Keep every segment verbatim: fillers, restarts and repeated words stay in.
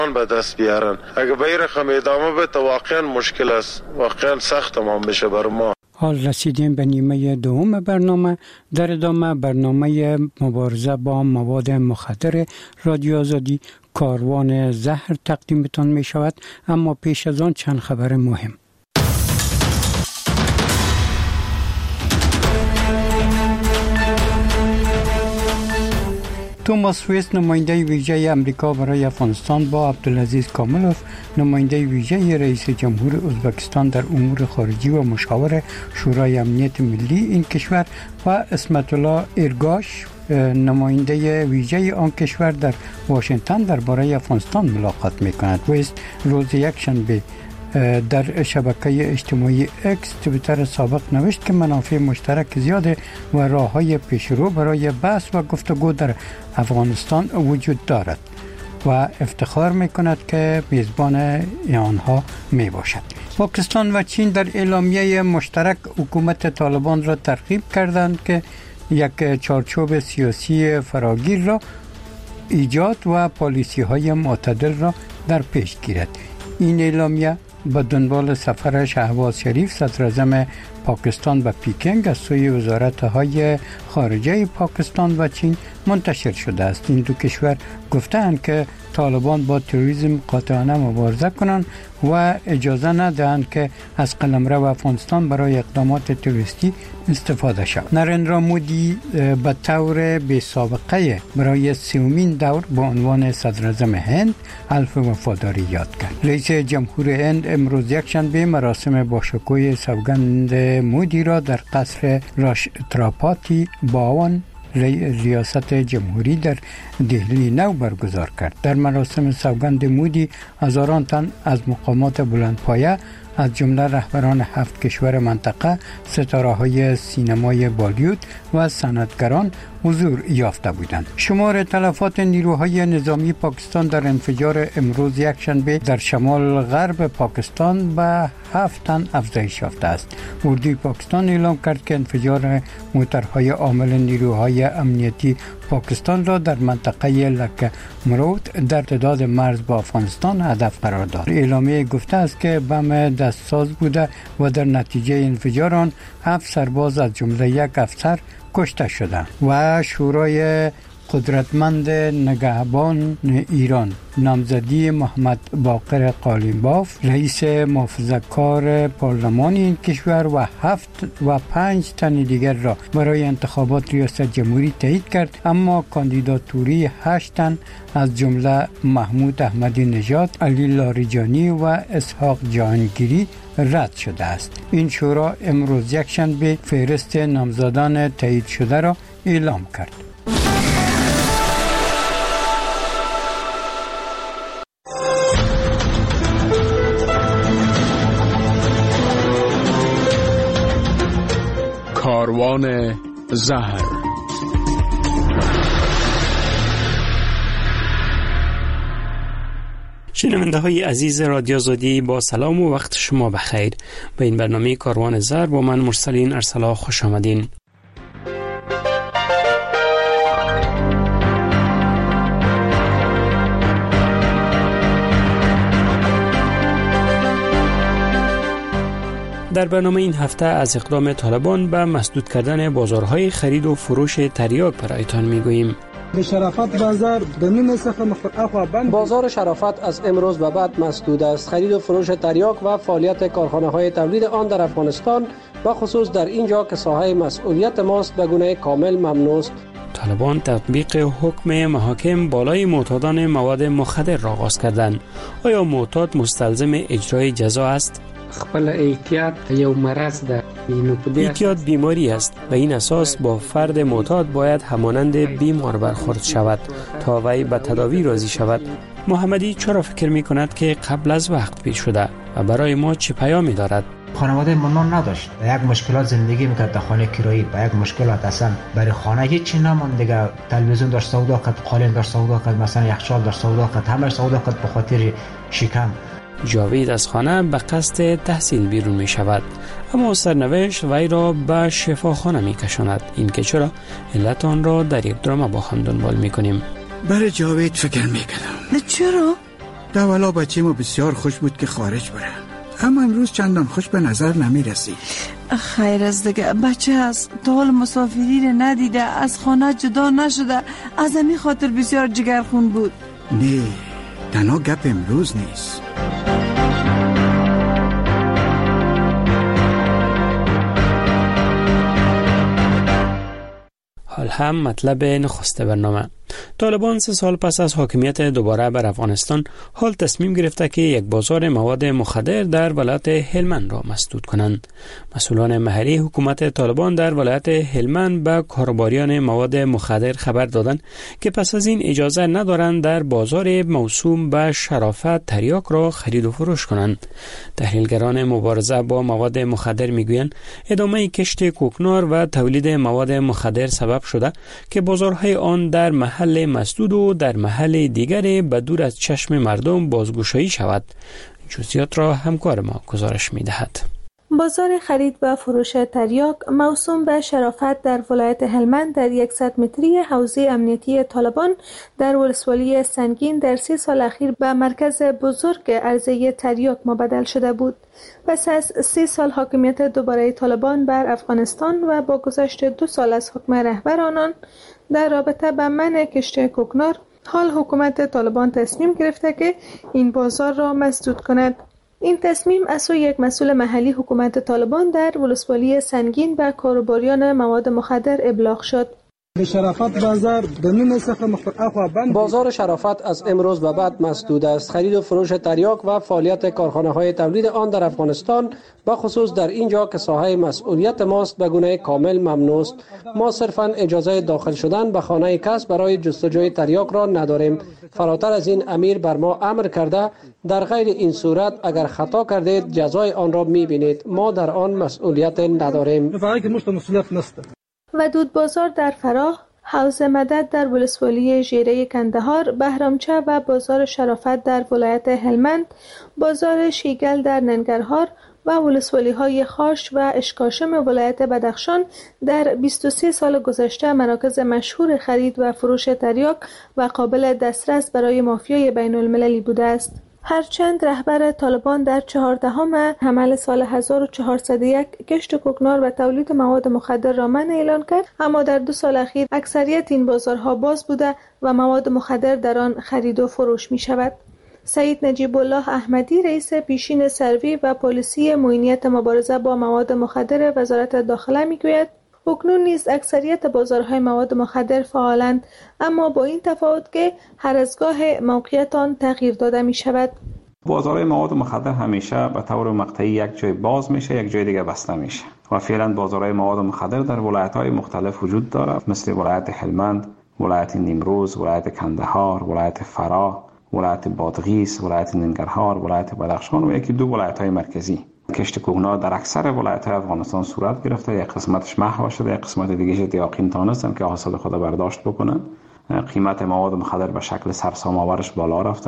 به دست بیارن. اگه به این رقم ادامه بده واقعا مشکل است، واقعا سخت تمام بشه بر ما. حال رسیدیم به نیمه دوم برنامه. در ادامه برنامه مبارزه با مواد مخدر رادیو آزادی کاروان زهر تقدیمتان می شود، اما پیش از آن چند خبر مهم. توماس ویست نماینده ویژه امریکا برای افغانستان با عبدالعزیز کاملوف نماینده ویژه رئیس جمهور ازبکستان در امور خارجی و مشاور شورای امنیت ملی این کشور و اسمت الله ایرگاش نماینده ویژه آن کشور در واشنگتن درباره افغانستان ملاقات می‌کند. ویست روز یکشنبه در شبکه اجتماعی اکس توییتر سابق نوشت که منافع مشترک زیاد و راه‌های پیشرو برای بحث و گفتگو در افغانستان وجود دارد و افتخار می‌کند که میزبان آنها میباشد. پاکستان و چین در اعلامیه مشترک حکومت طالبان را ترغیب کردند که یک چارچوب سیاسی فراگیر را ایجاد و پالیسی‌های معتدل را در پیش گیرد. این اعلامیه به دنبال سفر شهباز شریف صدراعظم پاکستان به پیکنگ از سوی وزارت‌های خارجه پاکستان و چین منتشر شده است. این دو کشور گفتند که طالبان با تروریسم قاطعانه مبارزه کنند و اجازه ندهند که از قلمرو افغانستان برای اقدامات تروریستی استفاده شود. نریندرا مودی به طور بی سابقه برای سومین دور با عنوان صدراعظم هند حلف وفاداری یاد کرد. رئیس جمهور هند امروز یکشنبه مراسم باشکوه سوگند مودی را در قصر راشتراپاتی باون ریاست جمهوری در دهلی نو برگزار کرد. در مراسم سوگند مودی هزاران تن از مقامات بلندپایه از جمله رهبران هفت کشور منطقه، ستاره‌های سینمای بالیوود و صنعتگران حضور یافته بودند. شمار تلفات نیروهای نظامی پاکستان در انفجار امروز یکشنبه در شمال غرب پاکستان به هفت تن افزایش یافته است. اردوی پاکستان اعلام کرد که انفجار موترهای عامل نیروهای امنیتی پاکستان را در منطقه لکه مرود در تعداد مرز با افغانستان هدف قرار داد. اعلامیه گفته است که بم دستساز بوده و در نتیجه انفجار آن هفت سرباز از جمله یک افسر کشته شدند. و شورای قدرتمند نگهبان ایران نامزدی محمد باقر قالیباف رئیس محافظه‌کار پارلمان این کشور و هفت و پنج تن دیگر را برای انتخابات ریاست جمهوری تایید کرد، اما کاندیداتوری هشت تن از جمله محمود احمدی نژاد، علی لاریجانی و اسحاق جهانگیری رد شده است. این شورا امروز یکشنبه فهرست نامزدان تایید شده را اعلام کرد. کاروان زهر. شنونده های عزیز رادیو آزادی با سلام و وقت شما بخیر. به این برنامه کاروان زهر با من مرسلین ارسلا خوش آمدین. در برنامه این هفته از اقدام طالبان به مسدود کردن بازارهای خرید و فروش تریاک برایتان میگوییم. شرافت بازار دنون سخم اخوا بند بازار شرافت از امروز به بعد مسدود است. خرید و فروش تریاک و فعالیت کارخانه‌های تولید آن در افغانستان و خصوص در اینجا که ساحه مسئولیت ماست به گونه کامل ممنوع است. طالبان تطبیق حکم محاکم بالای معتادان مواد مخدر را آغاز کردند. آیا معتاد مستلزم اجرای جزا است؟ خپل احتیاط یو مرض ده. احتیاط بیماری است و این اساس با فرد معتاد باید همانند بیمار برخورد شود تا وی به تداوی راضی شود. محمدی چرا فکر می کند که قبل از وقت پیش شده و برای ما چه پیامی دارد؟ خانواده منان نداشت، با یک مشکلات زندگی میکرد در خانه کرایی، با یک مشکلات اصلا برای خانه هیچی نمان دیگه. تلویزیون داشت سودا کرد، قالین داشت سودا کرد، مثلا یخچال داشت سودا کرد، همه سودا کرد به خاطر شکم. جاوید از خانه به قصد تحصیل بیرون می شود، اما سرنوشت وی را به شفاخانه می کشاند. این که چرا علت آن را در یک درام با هم دنبال می کنیم. برای جاوید فکر می کنم. نه چرا؟ دولا بچه ما بسیار خوش بود که خارج بره، اما امروز چندان خوش به نظر نمی رسید. خیر از دیگه بچه هست، تا حال مسافری رو ندیده، از خانه جدا نشده، از همین خاطر بسیار جگرخون بود. نه، تنها گپ امروز نیست. حال هم مطلب نخست برنامه. طالبان سه سال پس از حاکمیت دوباره بر افغانستان حال تصمیم گرفته که یک بازار مواد مخدر در ولایت هلمند را مسدود کنند. مسئولان محلی حکومت طالبان در ولایت هلمند به کاروباریان مواد مخدر خبر دادند که پس از این اجازه ندارند در بازار موسوم به شرافت تریاک را خرید و فروش کنند. تحلیلگران مبارزه با مواد مخدر میگویند ادامه کشت کوکنار و تولید مواد مخدر سبب شده که بازارهای آن در محل مسدود و در محل دیگر به دور از چشم مردم بازگشایی شود. جزئیات را همکار ما گزارش می دهد. بازار خرید و فروش تریاک موسوم به شرافت در ولایت هلمند در صد متری حوزه امنیتی طالبان در ولسوالی سنگین در سی سال اخیر به مرکز بزرگ عرضه تریاک مبدل شده بود. پس از سی سال حاکمیت دوباره طالبان بر افغانستان و با گذشت دو سال از حکم رهبر آنان در رابطه با منع کشت کوکنار، حال حکومت طالبان تصمیم گرفته که این بازار را مسدود کند. این تصمیم از سوی یک مسئول محلی حکومت طالبان در ولسوالی سنگین به کاروباریان مواد مخدر ابلاغ شد. شرافت بازار دنون څخه مخاطب بند بازار شرافت از امروز به بعد مسدود است. خرید و فروش تریاک و فعالیت کارخانه‌های تولید آن در افغانستان به خصوص در اینجا که ساحه مسئولیت ماست به گونه کامل ممنوع است. ما صرفاً اجازه داخل شدن به خانه کس برای جستجوی تریاک را نداریم. فراتر از این امیر بر ما امر کرده در غیر این صورت اگر خطا کردید جزای آن را می‌بینید. ما در آن مسئولیت نداریم. ودود بازار در فراه، حوض مدد در ولسوالی ژیره کندهار، بهرامچه و بازار شرافت در ولایت هلمند، بازار شیگل در ننگرهار و ولسوالی های خاش و اشکاشم ولایت بدخشان در بیست و سه سال گذشته مراکز مشهور خرید و فروش تریاک و قابل دسترس برای مافیای بین المللی بوده است. هرچند رهبر طالبان در چهاردهم حمل سال هزار و چهارصد و یک کشت کوکنار و تولید مواد مخدر را منع اعلان کرد، اما در دو سال اخیر اکثریت این بازارها باز بوده و مواد مخدر در آن خرید و فروش می شود. سعید نجیب الله احمدی رئیس پیشین سروی و پلیسی معینیت مبارزه با مواد مخدر وزارت داخله می گوید اکنون نیز اکثریت بازارهای مواد مخدر فعالند، اما با این تفاوت که هر از گاه موقعیت آن تغییر داده می شود. بازارهای مواد مخدر همیشه به طور مقطعی یک جای باز میشه، یک جای دیگه بسته میشه و فعلا بازارهای مواد مخدر در ولایت‌های مختلف وجود دارد، مثل ولایت هلمند، ولایت نیمروز، ولایت کندهار، ولایت فراه، ولایت بادغیس، ولایت ننگرهار، ولایت بدخشان و یکی دو ولایت‌های مرکزی. کشت کوکنار در اکثر ولایت‌های افغانستان صورت گرفته، یک قسمتش محو شده، یک قسمت دیگه دیاقین تانستن که حاصل خود برداشت بکنن. قیمت مواد مخدر به شکل سرسام‌آورش بالا رفته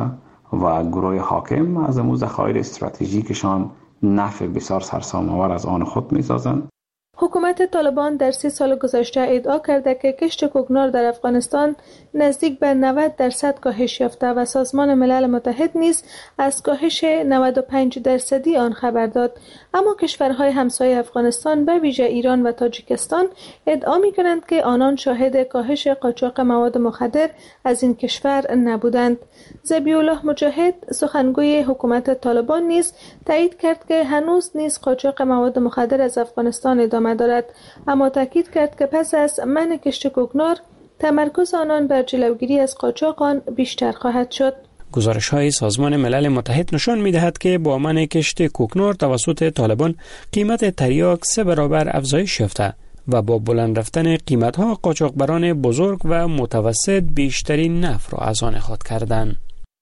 و گروه حاکم از امو ذخایر استراتژیکشان نفع بسیار سرسام‌آور از آن خود می‌سازند. حکومت طالبان در سی سال گذشته ادعا کرده که کشت کوکنار در افغانستان نزدیک به نود درصد کاهش یافته و سازمان ملل متحد نیز از کاهش نود و پنج درصدی آن خبر داد، اما کشورهای همسایه افغانستان به ویژه ایران و تاجیکستان ادعا می‌کنند که آنان شاهد کاهش قاچاق مواد مخدر از این کشور نبودند. ذبیح الله مجاهد سخنگوی حکومت طالبان نیز تایید کرد که هنوز نیز قاچاق مواد مخدر از افغانستان ادامه دارد، اما تاکید کرد که پس از منع کشت کوکنار تمرکز آنان بر جلوگیری از قاچاق آن بیشتر خواهد شد. گزارش‌های سازمان ملل متحد نشان می‌دهد که با منع کشت کوکنار توسط طالبان قیمت تریاک سه برابر افزایش یافته و با بلند رفتن قیمت‌ها قاچاقبران بزرگ و متوسط بیشترین نفع را از آن خود کردند.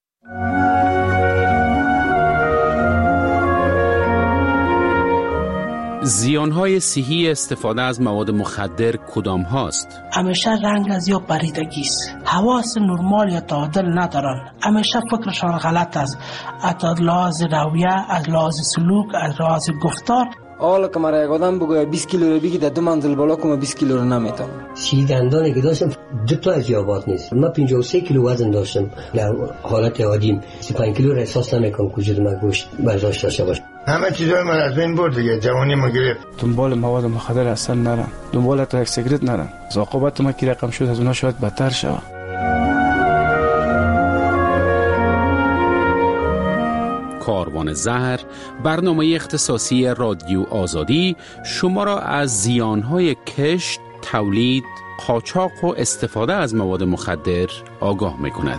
زیانهای صحی استفاده از مواد مخدر کدام هاست؟ همیشه رنگ از یا پریدگی است. حواس نرمال یا تعادل ندارن. همیشه فکرشان غلط است. از لحاظ رویه، از لحاظ سلوک، از لحاظ گفتار حالا که مرا یک آدم بگوید بیست کیلو رو بگی در دو منزل بالا کنم بیست کیلو رو نمیتونم. سی دندانی که داشتم دو تا از یابات نیست. من پنجاه و سه کیلو وزن داشتم. در حالت عادیم سی و پنج کیلو رو احساس نمیکنم که وجود من گوشت برداشت داشته باشه. همه چیزای من از بین برد دیگه. جوانی ما گرفت. دنبال مواد مخدر اصلا نرم. دنبال تا یک سیگرت نرم. عاقبت ما کی رقم شد از اونها شاید بدتر شود. کاروان زهر، برنامه اختصاصی رادیو آزادی شما را از زیانهای کشت، تولید، قاچاق و استفاده از مواد مخدر آگاه می‌کند.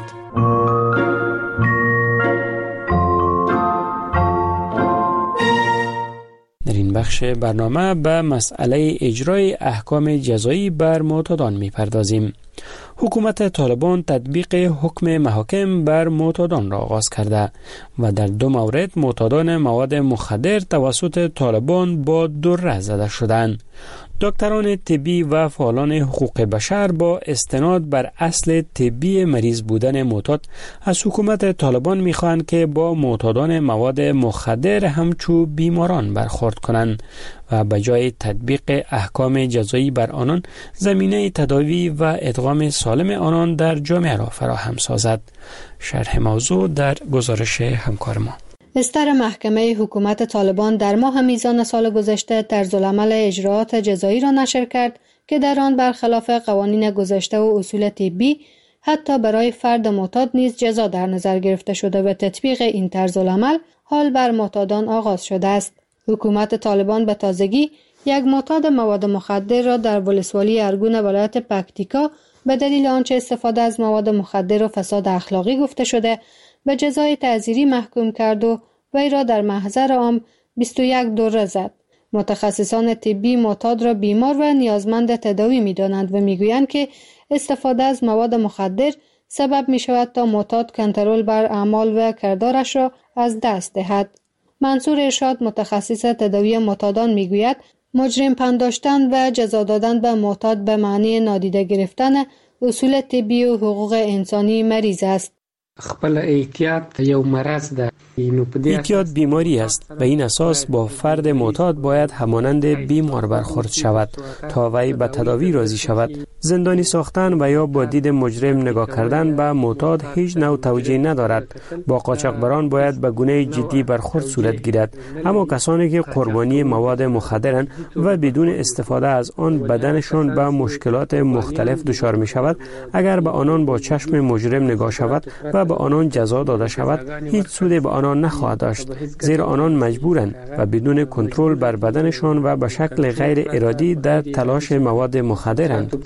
در این بخش برنامه به مسئله اجرای احکام جزایی بر معتادان می‌پردازیم. حکومت طالبان تطبیق حکم محاکم بر معتادان را آغاز کرده و در دو مورد معتادان مواد مخدر توسط طالبان با دره زده شدند. دکتران طبی و فعالان حقوق بشر با استناد بر اصل طبی مریض بودن معتاد از حکومت طالبان می‌خواهند که با معتادان مواد مخدر همچو بیماران برخورد کنند و به جای تطبیق احکام جزایی بر آنان زمینه تداوی و ادغام سالم آنان در جامعه را فراهم سازد. شرح موضوع در گزارش همکار ما. استر محکمه حکومت طالبان در ماه میزان سال گذشته طرزالعمل اجراعات جزایی را نشر کرد که در آن برخلاف قوانین گذشته و اصول طبی حتی برای فرد معتاد نیز جزا در نظر گرفته شده و تطبیق این طرزالعمل حال بر معتادان آغاز شده است. حکومت طالبان به تازگی یک معتاد مواد مخدر را در ولسوالی ارگون ولایت پکتیکا به دلیل آنچه استفاده از مواد مخدر و فساد اخلاقی گفته شده به جزای تعزیری محکوم کرد و وی را در محضر عام بیست و یک دره زد. متخصصان طبی معتاد را بیمار و نیازمند تداوی می دانند و می گویند که استفاده از مواد مخدر سبب می شود تا معتاد کنترل بر اعمال و کردارش را از دست دهد. منصور ارشاد متخصص تداوی معتادان می گوید مجرم پنداشتن و جزا دادن به معتاد به معنی نادیده گرفتن اصول طبی و حقوق انسانی مریض است. خپل احتیاط یو مرض ده. احتیاط بیماری است و این اساس با فرد معتاد باید همانند بیمار برخورد شود تا وی به تداوی راضی شود. زندانی ساختن و یا با دید مجرم نگاه کردن به معتاد هیچ نوع توجیه ندارد. با قاچاقبران باید به گونه جدی برخورد صورت گیرد، اما کسانی که قربانی مواد مخدرند و بدون استفاده از آن بدنشان به مشکلات مختلف دچار می شود، اگر به آنان با چشم مجرم نگاه شود و به آنان جزا داده شود هیچ سودی به آنان نخواهد داشت، زیرا آنان مجبورند و بدون کنترل بر بدنشان و به شکل غیر ارادی در تلاش مواد مخدرند.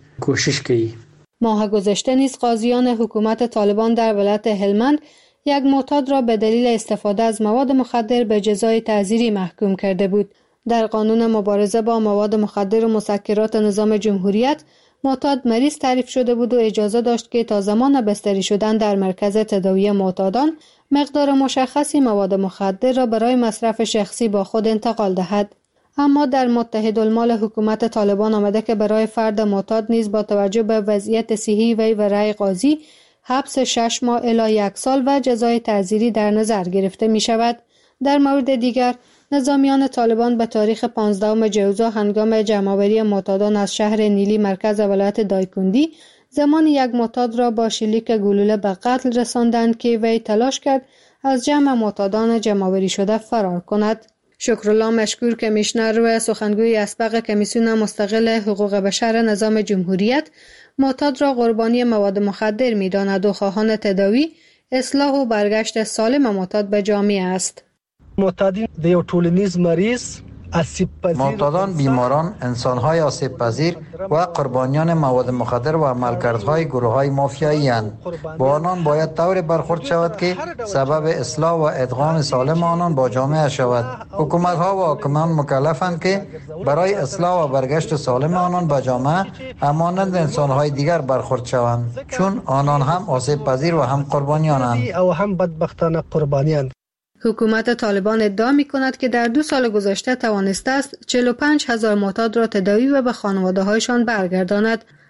ماه گذشته نیز قاضیان حکومت طالبان در ولایت هلمند یک معتاد را به دلیل استفاده از مواد مخدر به جزای تعزیری محکوم کرده بود. در قانون مبارزه با مواد مخدر و مسکرات نظام جمهوریت معتاد مریض تعریف شده بود و اجازه داشت که تا زمان بستری شدن در مرکز تداوی معتادان مقدار مشخصی مواد مخدر را برای مصرف شخصی با خود انتقال دهد. اما در متحدالمال حکومت طالبان آمده که برای فرد معتاد نیز با توجه به وضعیت صحی وی و رأی قاضی حبس شش ماه الی یک سال و جزای تعزیری در نظر گرفته می شود. در مورد دیگر نظامیان طالبان به تاریخ پانزدهم جوزا هنگام جمع‌آوری معتادان از شهر نیلی مرکز ولایت دایکندی زمان یک معتاد را با شلیک گلوله به قتل رساندند که وی تلاش کرد از جمع معتادان جمع‌آوری شده فرار کند. شکرالله مشکور کمیشنر و سخنگوی اسبق کمیسیون مستقل حقوق بشر نظام جمهوریت معتاد را قربانی مواد مخدر می‌داند و خواهان تداوی، اصلاح و برگشت سالم معتاد به جامعه است. معتادین د یو ټولنیز مریض معتادان بیماران، انسان‌های آسیب‌پذیر و قربانیان مواد مخدر و عملکردهای گروه‌های مافیایی اند. با آنان باید طوری برخورد شود که سبب اصلاح و ادغام سالم آنان با جامعه شود. حکومت‌ها و حاکمان مکلفند که برای اصلاح و برگشت سالم آنان به جامعه همانند انسان‌های دیگر برخورد شوند، چون آنان هم آسیب‌پذیر و هم قربانیانند او هم بدبختانه قربانیان. حکومت طالبان ادعا می کند که در دو سال گذشته توانسته است چهل و پنج هزار معتاد را تداوی و به خانواده‌هایشان برگرداند،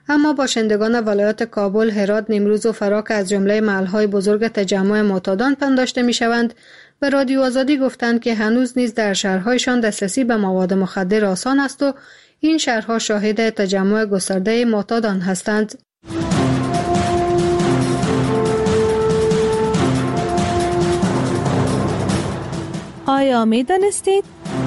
اما باشندگان ولایات کابل، هرات، نیمروز و فرا که از جمله محل‌های بزرگ تجمع معتادان پنداشته می‌شوند، به رادیو آزادی گفتند که هنوز نیز در شهرهایشان دسترسی به مواد مخدر آسان است و این شهرها شاهد تجمع گسترده معتادان هستند. آیا می دانستید؟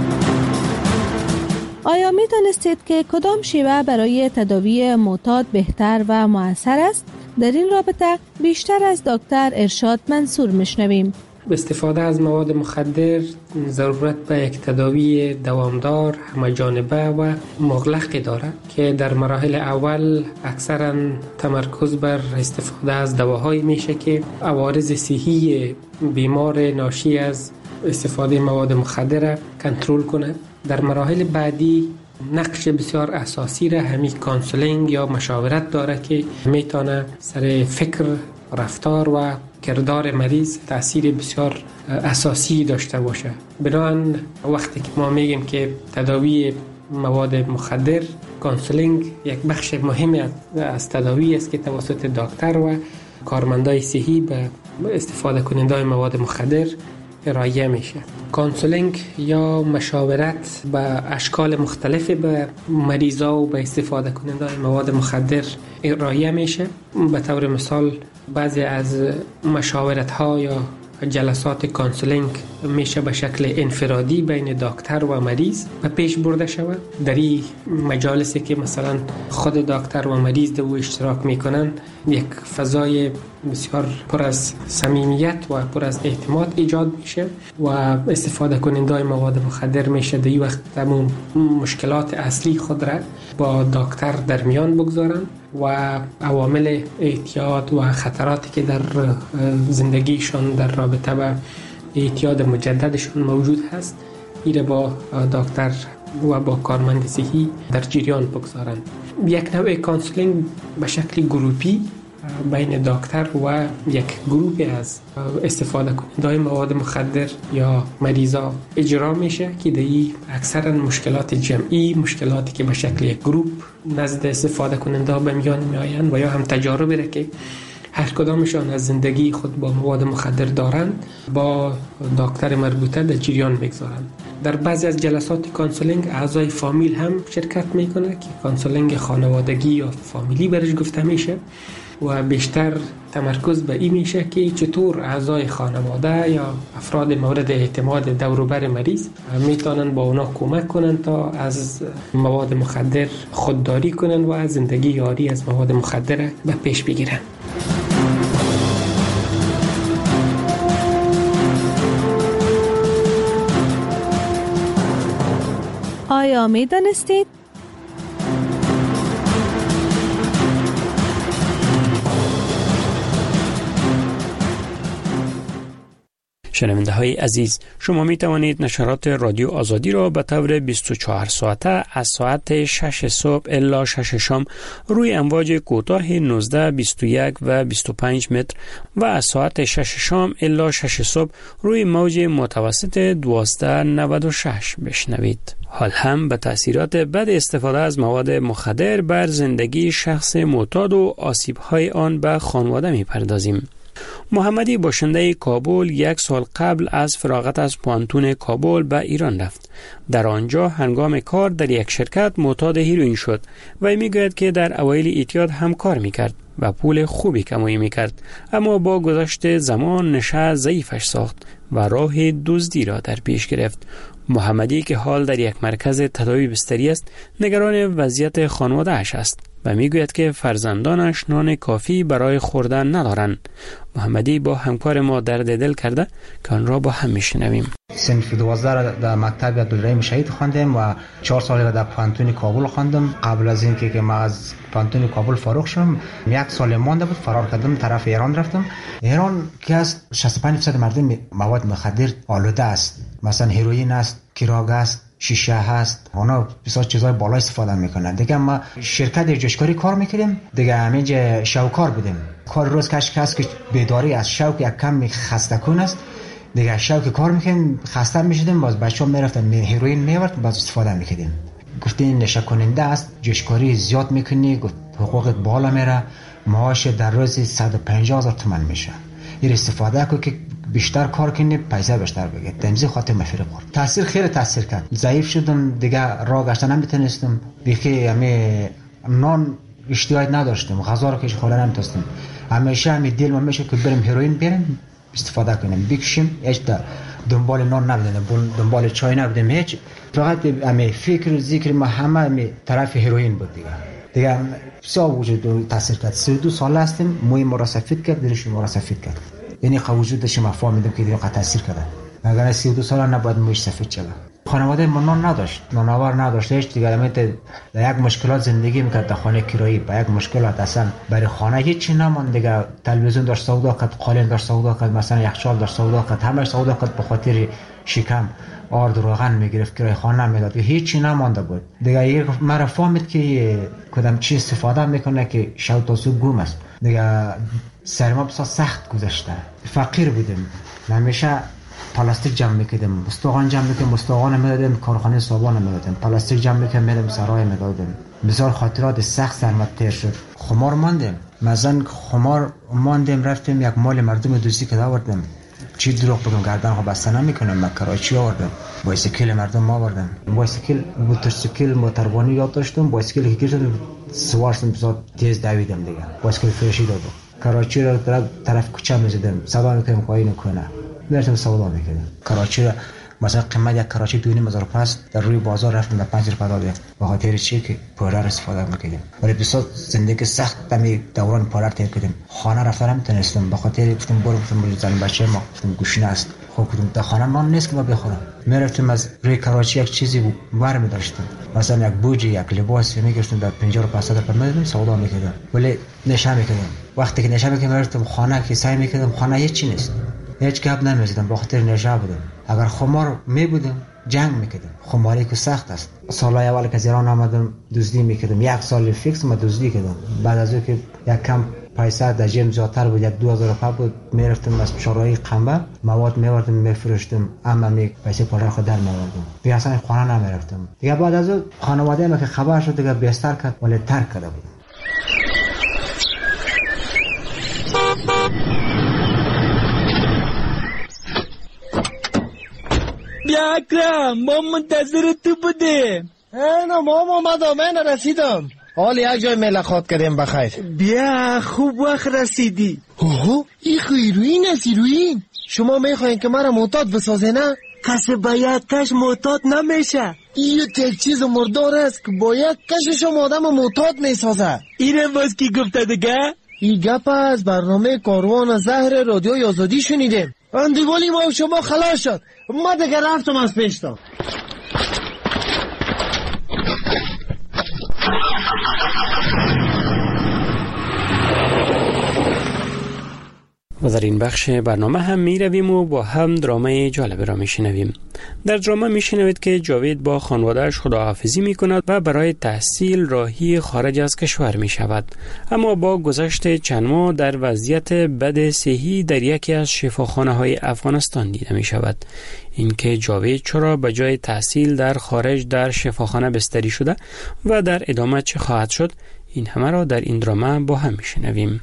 آیا می دانستید که کدام شیوه برای تداوی معتاد بهتر و مؤثر است؟ در این رابطه بیشتر از دکتر ارشاد منصور میشنویم. استفاده از مواد مخدر ضرورت به یک تداوی دوامدار، همه‌جانبه و مغلقی دارد که در مراحل اول اکثرا تمرکز بر استفاده از دواهایی میشه که عوارض صحی بیمار ناشی از استفاده مواد مخدر را کنترل کنه. در مراحل بعدی نقش بسیار اساسی را همین کانسلینگ یا مشاورت داره که میتونه سر فکر، رفتار و کردار مریض تأثیر بسیار اساسی داشته باشه. بنابراین وقتی که ما میگیم که تداوی مواد مخدر، کانسلینگ یک بخش مهمی از تداوی است که توسط دکتر و کارمندای صحی به استفاده کننده مواد مخدر ارائه میشه. کانسلینگ یا مشاورت به اشکال مختلفی به مریضا و به استفاده کننده مواد مخدر ارائه میشه. به طور مثال بعضی از مشاورت ها یا جلسات کانسلینگ میشه به شکل انفرادی بین دکتر و مریض به پیش برده شود. در این مجالسی که مثلا خود دکتر و مریض دو اشتراک میکنن، یک فضای بسیار پر از صمیمیت و پر از اعتماد ایجاد میشه و استفاده کننده مواد مخدر میشه در این وقت تمام مشکلات اصلی خود را با دکتر در میان بگذارن و عوامل اعتیاد و خطراتی که در زندگیشان در رابطه با اعتیاد مجددشون موجود هست ایره با دکتر و با کارمند صحی در جریان بگذارند. یک نوع کانسلینگ به شکل گروپی بین دکتر و یک گروه از استفاده کننده مواد مخدر یا مریضا اجرا میشه که در این اکثرا مشکلات جمعی، مشکلاتی که به شکل یک گروپ نزد استفاده کننده به میان میآیند و یا هم تجاربی را که هر کدامشان از زندگی خود با مواد مخدر دارند با دکتر مربوطه در جریان بگذارند. در بعضی از جلسات کانسلینگ اعضای فامیل هم شرکت میکنه که کانسلینگ خانوادگی یا فامیلی برش گفته میشه و بیشتر تمرکز به این میشه که چطور اعضای خانواده یا افراد مورد اعتماد دور و بر مریض میتونن با اونا کمک کنن تا از مواد مخدر خودداری کنن و از زندگی یاری از مواد مخدر به پیش بگیرن. آیا می دانستید؟ شنونده های عزیز، شما می توانید نشرات رادیو آزادی را به طور بیست و چهار ساعته از ساعت شش صبح الی شش شام روی امواج کوتاه نوزده، بیست و یک و بیست و پنج متر و از ساعت شش شام الی شش صبح روی موج متوسط دوازده نود و شش بشنوید. حال هم به تأثیرات بد استفاده از مواد مخدر بر زندگی شخص معتاد و آسیب‌های آن به خانواده می‌پردازیم. محمدی باشنده کابل یک سال قبل از فراغت از پانتون کابل به ایران رفت. در آنجا هنگام کار در یک شرکت معتاد هیروئین شد و میگوید که در اوایل اعتیاد هم کار میکرد و پول خوبی کمایی میکرد، اما با گذشت زمان نشه ضعیفش ساخت و راه دزدی را در پیش گرفت. محمدی که حال در یک مرکز تداوی بستری است، نگران وضعیت خانواده اش است و میگوید که فرزندانش نان کافی برای خوردن ندارند. محمدی با همکار ما درد دل کرده که آن را با هم میشنویم. صنف دوازده را در مکتب عبدالرحیم شهید خواندم و چهار سال را در پانتون کابل خواندم. قبل از اینکه که ما از پانتون کابل فارغ شدم یک سال مانده بود، فرار کردم طرف ایران رفتم. ایران که از شصت و پنج درصد مردم مواد مخدر آلوده است، مثلا هیروئین است، کراگ است، شیشه هست، اونا بسیار چیزای بالا استفاده میکنن. دیگه ما شرکت جوشکاری کار میکردیم، دیگه همینجا شاوکار بودیم. کار روز کش کس که بیداری از شوک یک کم خسته کن است، دیگه شوک کار میکنیم خسته میشدیم، باز بچه‌ها میرفتن هیروئین میورد، باز استفاده میکردیم. گفت این نشه کننده است، جوشکاری زیاد میکنی، گفت حقوقت بالا میره، معاش در روز صد و پنجاه هزار تومان میشه. این استفاده کو که بیشتر کار کنی پیسه بیشتر بگیر. دمزی خاطر مفرق خورد. تاثیر خیلی تاثیر کرد. ضعیف شدم دیگه، راه گشتن نمیتونستم. بیخی همه نان اشتیاق نداشتم، غذا رو که خوردن نمیتونستم. همیشه همین دل من میشه که بریم هروئین بریم استفاده کنیم، بکشیم، هیچ دنبال نان نبودیم، دنبال چای نبودیم، هیچ. فقط همین فکر و ذکر ما همه همین طرف هروئین بود دیگه. دیگه بسیار وجود تاثیر کرد. سی و دو سال هستیم، موی ما را سفید کرد، دلش ما را سفید کرد. یعنی وجودش ما فهمیدم که دیگه تاثیر کرده. اگر سی و دو سال نباید مویش سفید شود. خانواده ما نان نداشت، نانآور نداشت، هیچ دیگه. البته یک مشکلات زندگی میکرد در خانه کرایی، با یک مشکلات اصلا برای خانه هیچی نماند دیگه. تلویزیون داشت سودا کرد، قالین داشت سودا کرد، مثلا یخچال داشت سودا کرد، همه سودا کرد به خاطر شکم. آرد روغن میگرفت، کرای خانه میداد، هیچی نمانده بود دیگه. یک مرا فهمید که کدام چی استفاده میکنه که شب تا صبح گم است دیگه. سرما بسیار سخت گذشته، فقیر بودیم، همیشه پلاستیک جمع میکردیم، مستوغان جمع میکردیم، مستوغان میدادیم کارخانه صابون میدادیم، پلاستیک جمع میکردیم میدادیم سرای میدادیم. بسیار خاطرات سخت سرما تیر شد. خمار ماندیم، مثلا خمار ماندیم، رفتیم یک مال مردم دوستی که آوردیم، چی دروغ بگم گردن ها بسته نمیکنم، من کراچی آوردم، بایسیکل مردم آوردم، بایسیکل موتورسیکل موتوربانی یاد داشتم، بایسیکل که گرفتم سوارشم بسیار تیز دویدم دیگه، بایسیکل فرشی دادم. کراچی را طرف طرف کوچه میزدم، صدا میکنم که اینو کنه، میرفتم سودا میکردم. کراچی را مثلا قیمت یک کراچی دو نیم هزار پس در روی بازار رفتم به پنج روپیه دادم، به خاطر چی که پولر استفاده میکردم. ولی بسیار زندگی سخت دمی دوران پولر تیر کردم. خانه رفتن نمیتونستم، به خاطر گفتم برو، گفتم برو زن بچه ما، گفتم گوشینه است، خب گفتم در خانه نان نیست که ما بخورم. میرفتم از روی کراچی یک چیزی ور داشتم، مثلا یک بوجی، یک لباس میگرفتم در پنجاه روپیه صد روپیه میدادم، سودا میکردم. ولی نشه میکردم. وقتی که نشه میکردم میرفتم خانه که سعی میکردم خانه هیچ چی نیست، هیچ گپ نمیزدم، به خاطر نشه بودم. اگر خمار میبودم جنگ میکردم. خماری که سخت است. سالهای اول که از ایران آمدم دزدی میکردم، یک سال فیکس ما دزدی کردم. بعد از اون که یک کم پیسه در جیب زیادتر بود، یک دو هزار روپیه بود، میرفتم از چهارراه قنبه مواد میوردم میفروشتم، اما می پیسه پولر خود در میوردم. دیگه اصلا خانه نمیرفتم دیگه. بعد از اون خانواده ما که خبر شد دیگه بیشتر کرد، ولی ترک کرده بود. بیا اکرم، ما منتظر تو بودیم. اینا ما اومدم، من رسیدم. حال یک جای ملاقات کردیم بخیر. بیا خوب وقت رسیدی. اوه این هیروئین است. هیروئین شما میخواین که مرا معتاد بسازه نه؟ کسی با یک کش معتاد نمیشه. این یک چیز مردار است که با یک کشش هم آدم معتاد میسازه. اینه باز کی گفته دیگه؟ این گپ از برنامه کاروان زهر رادیوی آزادی شنیدیم. اندیوالی ما شما خلاص شد، ما دیگه رفتم از پیشتا. و در این بخش برنامه هم می رویم و با هم درامه جالب را می شنویم. در درامه می شنوید که جاوید با خانوادهش خداحافظی می کند و برای تحصیل راهی خارج از کشور می شود. اما با گذشت چند ماه در وضعیت بد صحی در یکی از شفاخانه های افغانستان دیده می شود. اینکه جاوید چرا به جای تحصیل در خارج در شفاخانه بستری شده و در ادامه چه خواهد شد، این همه را در این درامه با هم می شنویم.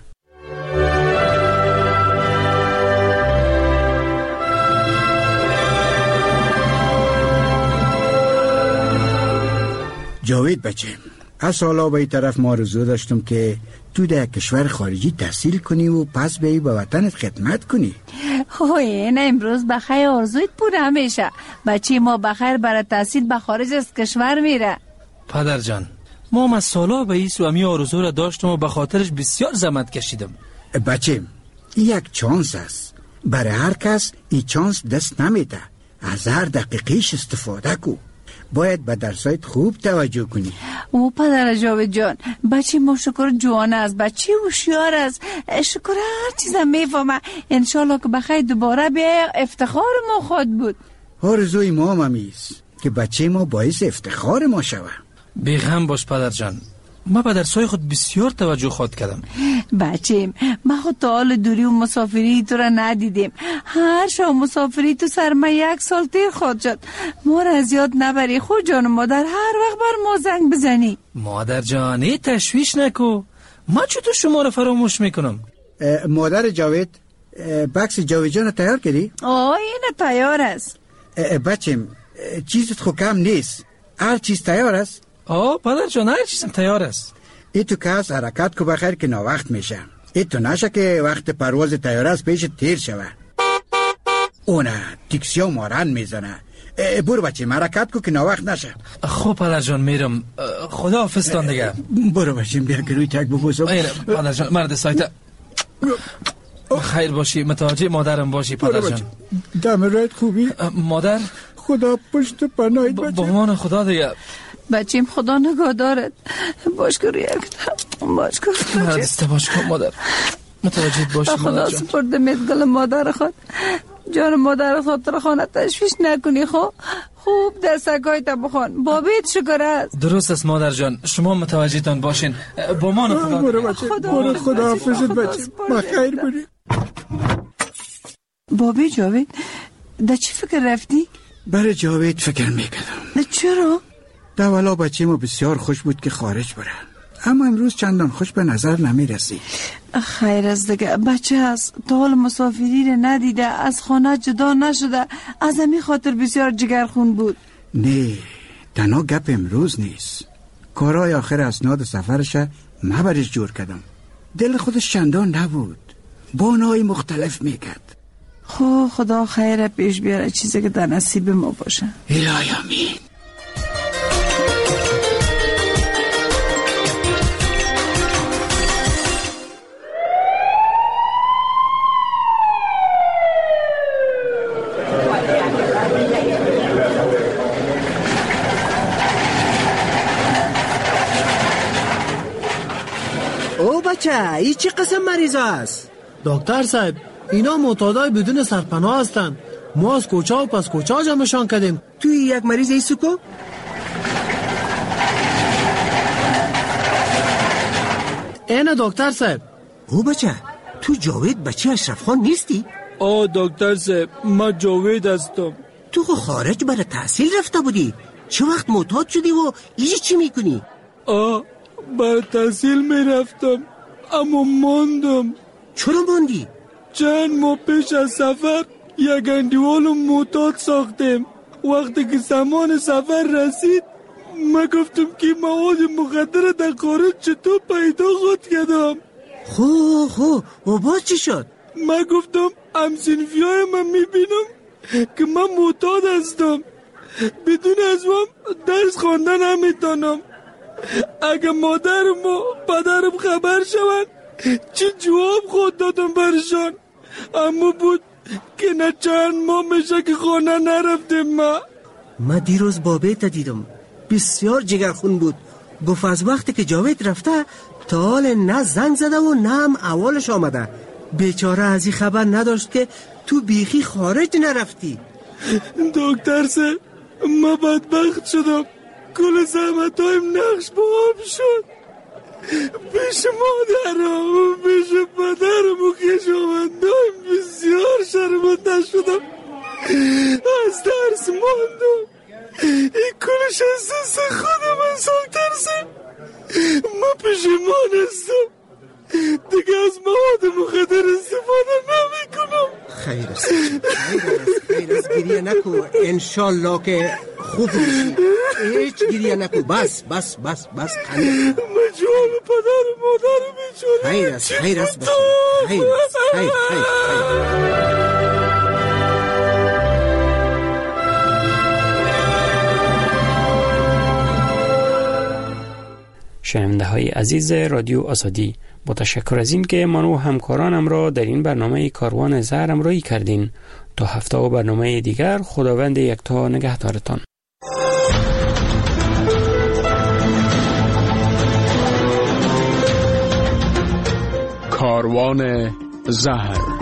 جاوید بچه، از سالا به این طرف ما آرزو داشتم که تو در کشور خارجی تحصیل کنی و پس بهی به وطنت خدمت کنی. اوه این امروز بخیر آرزویت پوره میشه. بچه ما بخیر برای تحصیل به خارج از کشور میره. پدر جان، ما هم از سالا به این سوامی آرزو را داشتم و به خاطرش بسیار زحمت کشیدم. بچه این یک چانس است، برای هر کس این چانس دست نمیده. از هر دقیقیش استفاده کو. باید به درسایت خوب توجه کنی. او پدر جاوید جان، بچه ما شکر جوان است، بچه هوشیار است، شکر هر چیزم میفهمه. انشالله که بخیر دوباره بیا، افتخار ما خود بود. آرزوی ما هم همیست که بچه ما باعث افتخار ما شوه. بیغم باش پدر جان، من به درسای خود بسیار توجه خواهد کردم. بچیم من خود تا حال دوری و مسافری تو را ندیدیم. هر شب مسافری تو سر من یک سال تیر خواهد شد. ما را از یاد نبری خود جان مادر، هر وقت بر ما زنگ بزنی. مادر جانی تشویش نکو، من چطور شما را فراموش میکنم؟ مادر جاوید، بکس جاوید جان تیار کردی؟ آه این تیار است. بچیم چیزت خو کم نیست، هر چیز تیار است؟ آه پدر جان هر چیزم تیار است. ای تو کس حرکت کو بخیر که ناوقت میشه. ای تو نشه که وقت پرواز تیار است پیش تیر شوه. اونه تیکسیا مارن میزنه. برو بچه حرکت کو که ناوقت نشه. خوب پدر جان میرم، خدا حافظ تان دیگه. برو بچه بیا که روی تک ببوسم. ایره پدر جان مرد سایت خیر باشی، متوجه مادرم باشی پدر جان. دم رایت خوبی؟ مادر خدا پشت پناهید بچه. با مان خدا دیگه. بچیم خدا نگاه دارد. باش که روی باش که مرد است باش کن مادر، متوجه باشی مادر خدا جان. سپرده میدگل مادر خود. جان مادر خاطر خانه تشویش نکنی. خب خوب در سگای تا بخون. بابیت شکر است. درست است مادر جان، شما متوجه تان باشین. با مان خدا. برو بچه برو، خدا حافظت بچه. بخیر بری. بابی جاوید در چی فکر رفتی؟ برای جاوید فکر میکردم. چرا؟ دولا بچه ما بسیار خوش بود که خارج بره، اما امروز چندان خوش به نظر نمیرسی. خیر از دیگه بچه هست، تا حال مسافری رو ندیده، از خانه جدا نشده، از امی خاطر بسیار جگرخون بود. نه تنها گپ امروز نیست، کارای آخر اسناد سفرش مبرش جور کردم. دل خودش چندان نبود، بانای مختلف میکرد. خو خدا خیر پیش بیاره، چیزی که در نصیب ما باشه. الهی آمین. او بچه ای چی قسم مریض است؟ دکتر صاحب اینا معتادای بدون سرپناه هستن. ما از کوچه و پس کوچه جمعشان کردیم. توی یک مریض ایسو کو؟ اینه دکتر صاحب. او بچه تو جاوید بچه اشرف خان نیستی؟ آه دکتر صاحب من جاوید هستم. تو خو خارج برای تحصیل رفته بودی، چه وقت معتاد شدی و ایجی چی میکنی؟ آه برای تحصیل میرفتم اما ماندم. چرا ماندی؟ چند ماه پیش از سفر یک اندیوال معتاد ساختیم. وقتی که زمان سفر رسید من گفتم که مواد مخدر در خارج چطور پیدا خود کردم. خو خو و باز چی شد؟ من گفتم همسنفی های من میبینم که من معتاد هستم، بدون از من درس خواندن نمیتونم. اگه مادرم و پدرم خبر شوند چه جواب خود دادم برشان. اما بود که نه چند ماه میشه که خانه نرفتیم. ما ما دیروز بابیت دیدم، بسیار جگرخون بود. گفت از وقتی که جاوید رفته تا حال نه زنگ زده و نه هم اولش آمده. بیچاره از این خبر نداشت که تو بیخی خارج نرفتی. دکتر سه ما بدبخت شدم، کل زحمت هایم نقش با آب شد. پیش مادرم و پیش پدرم و خویشاوندایم بسیار شرمنده شدم. از درس ماندم. این کلش از دست خودم انسان ترسم. ما پشیمان هستم، دیگه از مواد مخدر استفاده نمی کنم. خیر است خیر است گریه نکو، انشالله که خوب میشی. هیچ گریه نکو، بس بس بس بس خنده. من جواب پدر و مادر بیچاره. خیر است خیر است بچه، خیر است خیر خیر خیر. شنونده های عزیز رادیو آزادی، با تشکر از این که من و همکارانم را در این برنامه کاروان زهر همراهی کردین. تا هفته و برنامه دیگر، خداوند یکتا نگهدارتان. کاروان زهر.